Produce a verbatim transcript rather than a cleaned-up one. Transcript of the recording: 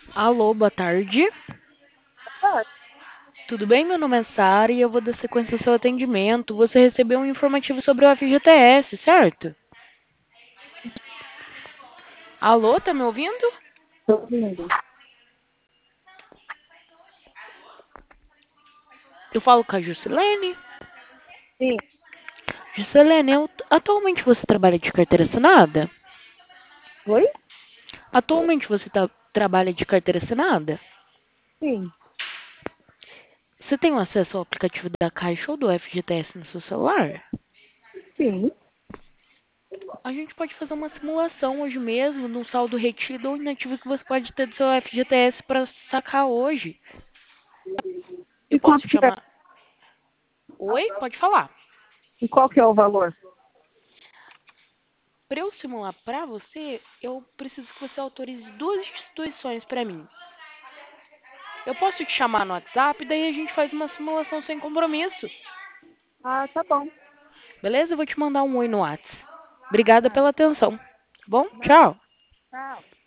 Alô, boa tarde. Ah, Tudo bem? Meu nome é Sara e eu vou dar sequência ao seu atendimento. Você recebeu um informativo sobre o F G T S, certo? Alô, tá me ouvindo? tô ouvindo. Eu falo com a Juscelene. Sim. Juscelene, eu- atualmente você trabalha de carteira assinada? Oi? Atualmente você tá- trabalha de carteira assinada? Sim. Você tem acesso ao aplicativo da Caixa ou do F G T S no seu celular? Sim. A gente pode fazer uma simulação hoje mesmo, num saldo retido ou inativo que você pode ter do seu F G T S para sacar hoje. Eu E posso quanto te que é? chamar? Oi? Pode falar. E qual que é o valor? Para eu simular para você, eu preciso que você autorize duas instituições para mim. Eu posso te chamar no WhatsApp, daí a gente faz uma simulação sem compromisso. Ah, tá bom. Beleza? Eu vou te mandar um oi no WhatsApp. Obrigada Tá. pela atenção. Tá bom? Não. Tchau. Tchau.